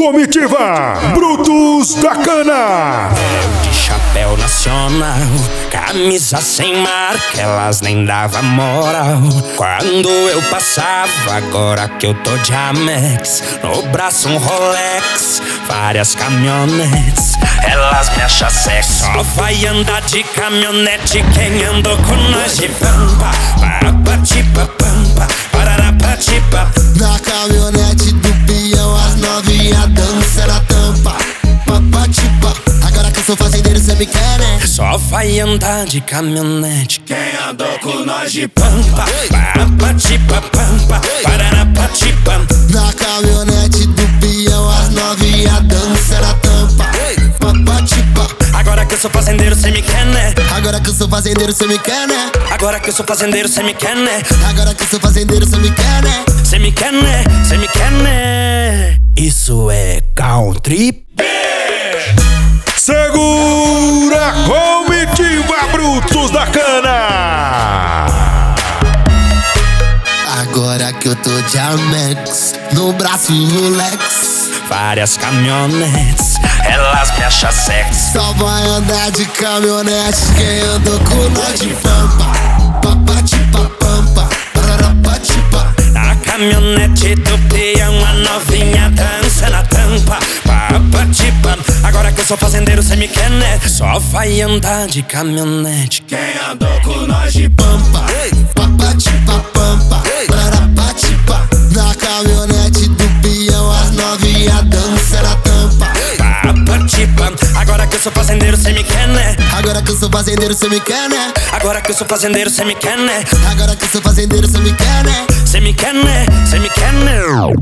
Comitiva Brutos da Cana. De chapéu nacional, camisa sem marca, elas nem davam moral quando eu passava. Agora que eu tô de Amex, no braço um Rolex, várias caminhonetes, elas me acham sexy. Só vai andar de caminhonete quem andou com nós de pampa. Papatipa pampa, pararapatipa. Na caminhonete do peão, as novinha dança na tampa. Papatipa. Agora que eu sou fazendeiro, cê me quer, né? Só vai andar de caminhonete quem andou com nós de pampa. Papatipa pampa, pararapatipa. Na caminhonete do peão, as novinha dança na tampa. Papatipa. Agora que eu sou fazendeiro, cê me quer, né? Agora que eu sou fazendeiro, cê me quer, né? Agora que eu sou fazendeiro, cê me quer, né? Agora que eu sou fazendeiro, cê me quer, né? Cê me quer, né? Cê me quer, né? Isso é country. Segura Comitiva Brutos da Cana. Agora que eu tô de Amex, no braço um Rolex, várias caminhonetes, elas me acham sexy. só vai andar de caminhonete quem andou com nós de pampa. Papatipa pampa, pararapatipa. Na caminhonete do peão, a novinha dança na tampa. Papatipa. Agora que eu sou fazendeiro, cê me quer, né? Só vai andar de caminhonete quem andou com nós de Pampa, papatipa pampa, pararapatipa. Na caminhonete do peão, as novinha dança na tampa. Papatipa. Agora que eu sou fazendeiro, cê me quer, né? Agora que eu sou fazendeiro, cê me quer, né? Agora que eu sou fazendeiro, cê me quer, né? Agora que eu sou fazendeiro, cê me quer, né? Cê me quer, né? Cê me quer, né?